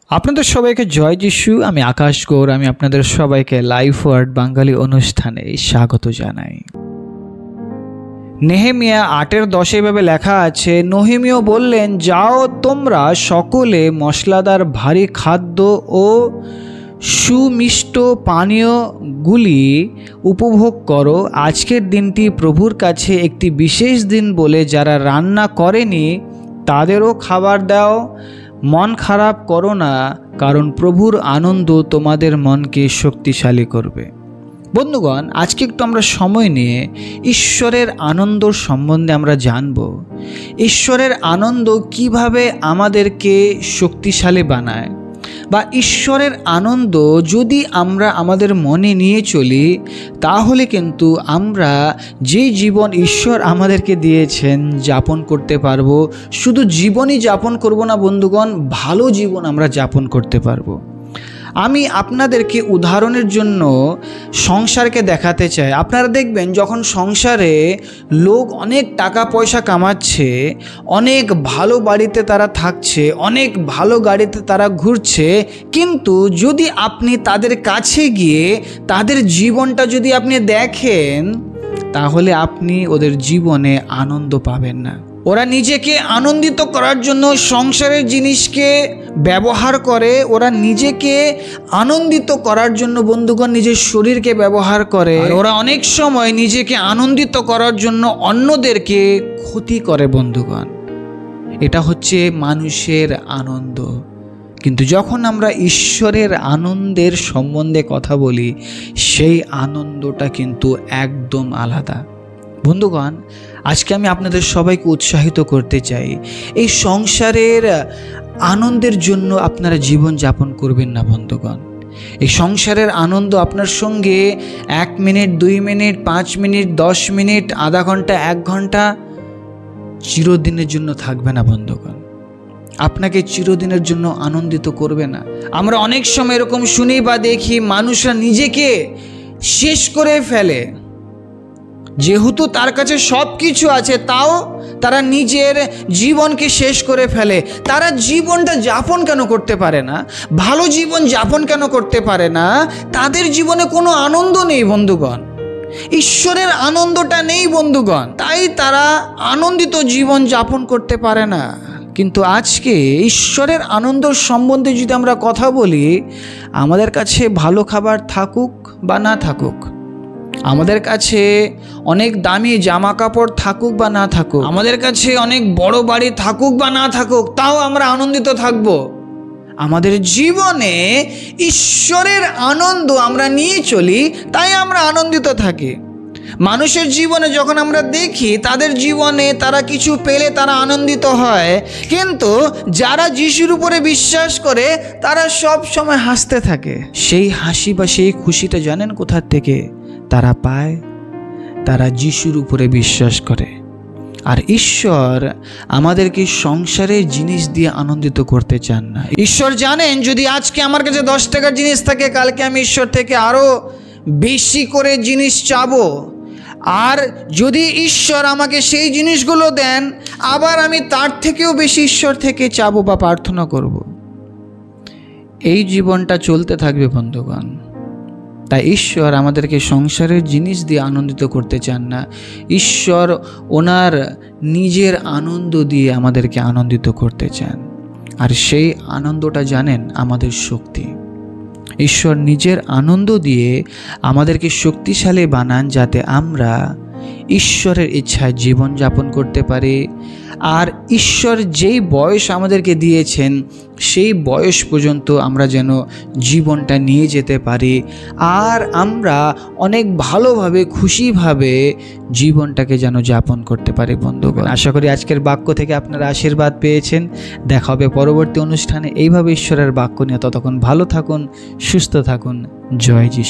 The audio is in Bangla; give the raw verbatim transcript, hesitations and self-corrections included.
আপনাদের সবাইকে জয় যিশু। আমি আকাশ গৌর। আমি আপনাদের সবাইকে লাইফ ওয়ার্ড বাঙালি অনুষ্ঠানে স্বাগত জানাই। নেহেমিয়া আটের দশে ভাবে লেখা আছে, নহেমীয় বললেন, যাও তোমরা সকলে মশলাদার ভারী খাদ্য ও সুমিষ্ট পানীয়গুলি উপভোগ করো। আজকের দিনটি প্রভুর কাছে একটি বিশেষ দিন বলে যারা রান্না করেনি তাদেরও খাবার দাও। মন খারাপ করো না, কারণ প্রভুর আনন্দ তোমাদের মনকে শক্তিশালী করবে। বন্ধুগণ, আজকে একটু আমরা সময় নিয়ে ঈশ্বরের আনন্দ সম্বন্ধে আমরা জানব। ঈশ্বরের আনন্দ কিভাবে আমাদেরকে শক্তিশালী বানায়, বা ঈশ্বরের আনন্দ যদি আমরা আমাদের মনে নিয়ে চলি তাহলে কিন্তু আমরা যে জীবন ঈশ্বর আমাদেরকে দিয়েছেন যাপন করতে পারবো। শুধু জীবনই যাপন করব না বন্ধুগণ, ভালো জীবন আমরা যাপন করতে পারবো। আমি আপনাদেরকে উদাহরণের জন্য সংসারকে দেখাতে চাই। আপনারা দেখবেন যখন সংসারে লোক অনেক টাকা পয়সা কামাচ্ছে, অনেক ভালো বাড়িতে তারা থাকছে, অনেক ভালো গাড়িতে তারা ঘুরছে, কিন্তু যদি আপনি তাদের কাছে গিয়ে তাদের জীবনটা যদি আপনি দেখেন তাহলে আপনি ওদের জীবনে আনন্দ পাবেন না। ওরা নিজেকে আনন্দিত করার জন্য সংসারের জিনিসকে ব্যবহার করে, ওরা নিজেকে আনন্দিত করার জন্য বন্ধুগণ নিজের শরীরকে ব্যবহার করে। ওরা অনেক সময় নিজেকে আনন্দিত করার জন্য অন্যদেরকে ক্ষতি করে বন্ধুগণ। এটা হচ্ছে মানুষের আনন্দ। কিন্তু যখন আমরা ঈশ্বরের আনন্দের সম্বন্ধে কথা বলি সেই আনন্দটা কিন্তু একদম আলাদা। বন্ধুগণ, আজকে আমি আপনাদের সবাইকে উৎসাহিত করতে চাই, এই সংসারের আনন্দের জন্য আপনারা জীবন যাপন করবেন না বন্ধুগণ। এই সংসারের আনন্দ আপনার সঙ্গে এক মিনিট, দুই মিনিট, পাঁচ মিনিট, দশ মিনিট, আধা ঘন্টা, এক ঘন্টা চিরদিনের জন্য থাকবে না বন্ধুগণ। আপনাকে চিরদিনের জন্য আনন্দিত করবে না। আমরা অনেক সময় এরকম শুনি বা দেখি, মানুষরা নিজেকে শেষ করে ফেলে। যেহেতু তার কাছে সব কিছু আছে তাও তারা নিজের জীবনকে শেষ করে ফেলে। তারা জীবনটা যাপন কেন করতে পারে না? ভালো জীবন যাপন কেন করতে পারে না? তাদের জীবনে কোনো আনন্দ নেই বন্ধুগণ, ঈশ্বরের আনন্দটা নেই বন্ধুগণ, তাই তারা আনন্দিত জীবন যাপন করতে পারে না। কিন্তু আজকে ঈশ্বরের আনন্দ সম্বন্ধে যদি আমরা কথা বলি, আমাদের কাছে ভালো খাবার থাকুক বা না থাকুক, আমাদের কাছে অনেক দামি জামা কাপড় থাকুক বা না থাকুক, আমাদের কাছে অনেক বড় বাড়ি থাকুক বা না থাকুক, তাও আমরা আনন্দিত থাকব। আমাদের জীবনে ঈশ্বরের আনন্দ আমরা নিয়ে চলি, তাই আমরা আনন্দিত থাকি। মানুষের জীবনে যখন আমরা দেখি তাদের জীবনে তারা কিছু পেলে তারা আনন্দিত হয়, কিন্তু যারা যিশুর উপরে বিশ্বাস করে তারা সব সময় হাসতে থাকে। সেই হাসি বা সেই খুশিটা জানেন কোথা থেকে তারা পায়? তারা যিশুর উপরে বিশ্বাস করে। আর ঈশ্বর আমাদেরকে সংসারের জিনিস দিয়ে আনন্দিত করতে চান না। ঈশ্বর জানেন, যদি আজকে আমার কাছে দশ টাকার জিনিস থাকে, কালকে আমি ঈশ্বর থেকে আরও বেশি করে জিনিস চাবো। আর যদি ঈশ্বর আমাকে সেই জিনিসগুলো দেন, আবার আমি তার থেকেও বেশি ঈশ্বর থেকে চাবো বা প্রার্থনা করব। এই জীবনটা চলতে থাকবে বন্ধুগণ। তাই ঈশ্বর আমাদেরকে সংসারের জিনিস দিয়ে আনন্দিত করতে চান না। ঈশ্বর ওনার নিজের আনন্দ দিয়ে আমাদেরকে আনন্দিত করতে চান। আর সেই আনন্দটা জানেন আমাদের শক্তি। ঈশ্বর নিজের আনন্দ দিয়ে আমাদেরকে শক্তিশালী বানান, যাতে আমরা ঈশ্বরের ইচ্ছায় জীবন যাপন করতে পারি। আর ঈশ্বর যেই বয়স আমাদেরকে দিয়েছেন সেই বয়স পর্যন্ত আমরা যেন জীবনটা নিয়ে যেতে পারি, আর আমরা অনেক ভালোভাবে খুশিভাবে জীবনটাকে যেন যাপন করতে পারি বন্ধুগণ। আশা করি আজকের বাক্য থেকে আপনারা আশীর্বাদ পেয়েছেন। দেখা হবে পরবর্তী অনুষ্ঠানে এইভাবে ঈশ্বরের বাক্য নিয়ে। ততক্ষণ ভালো থাকুন, সুস্থ থাকুন। জয় যিশু।